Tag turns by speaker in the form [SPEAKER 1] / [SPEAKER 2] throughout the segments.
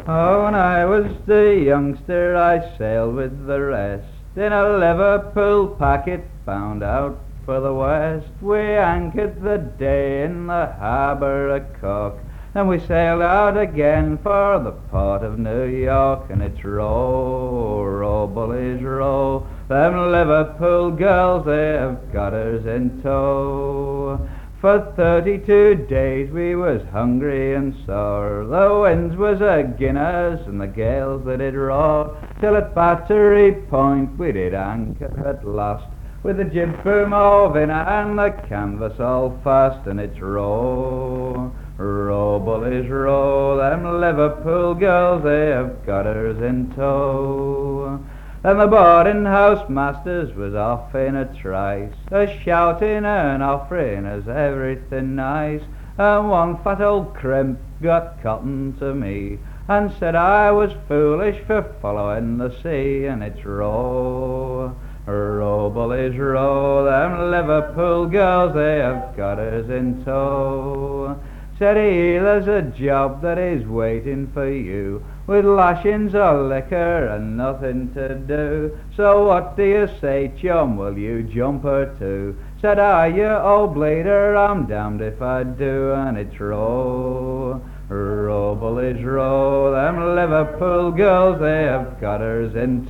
[SPEAKER 1] Oh, when I was the youngster I sailed with the rest in a Liverpool packet bound out for the west. We anchored the day in the harbour of Cork, and we sailed out again for the port of New York. And it's row, row, bullies, row, them Liverpool girls, they have got us in tow. For 32 days we was hungry and sore, the winds was agin us and the gales they did roar, till at Battery Point we did anchor at last, with the jib boom hove in and the canvas all fast. And it's row, row, bullies, row, them Liverpool girls, they have got us in tow. And the boarding house masters was off in a trice, a-shouting and offering us everything nice. And one fat old crimp got cotton to me, and said I was foolish for following the sea. And it's row, row, bullies, row, them Liverpool girls, they have got us in tow. Said he, there's a job that is waiting for you, with lashings of liquor and nothing to do. So what do you say, chum, will you jump her too? Said I, you old bleeder, I'm damned if I do. And it's row, row, bullies, row, them Liverpool girls, they have got hers in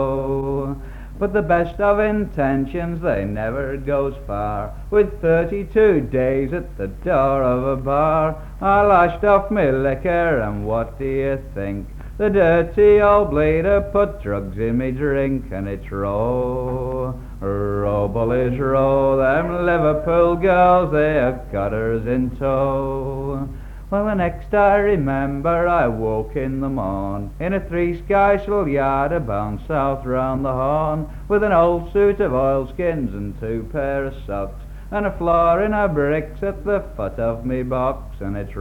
[SPEAKER 1] tow. But the best of intentions, they never goes far. With 32 days at the door of a bar, I lashed off me liquor, and what do you think? The dirty old bleeder put drugs in me drink. And it's row, row, bullies, row, them Liverpool girls, they have got hers in tow. Well, the next I remember I woke in the morn in a three-skysail yard bound south round the Horn, with an old suit of oilskins and 2 pair of socks, and a flooring of bricks at the foot of me box. And it's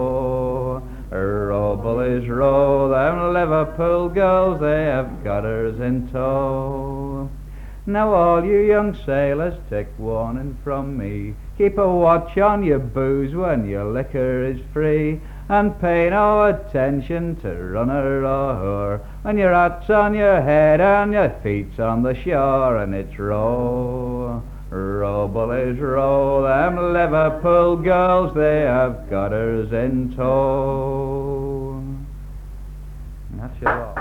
[SPEAKER 1] row, row, bullies, row, them Liverpool girls, they have got hers in tow. Now all you young sailors, take warning from me, keep a watch on your booze when your liquor is free, and pay no attention to runner or whore, when your hat's on your head and your feet's on the shore. And it's row, row, bullies, row, them Liverpool girls, they have got hers in tow. And that's your law.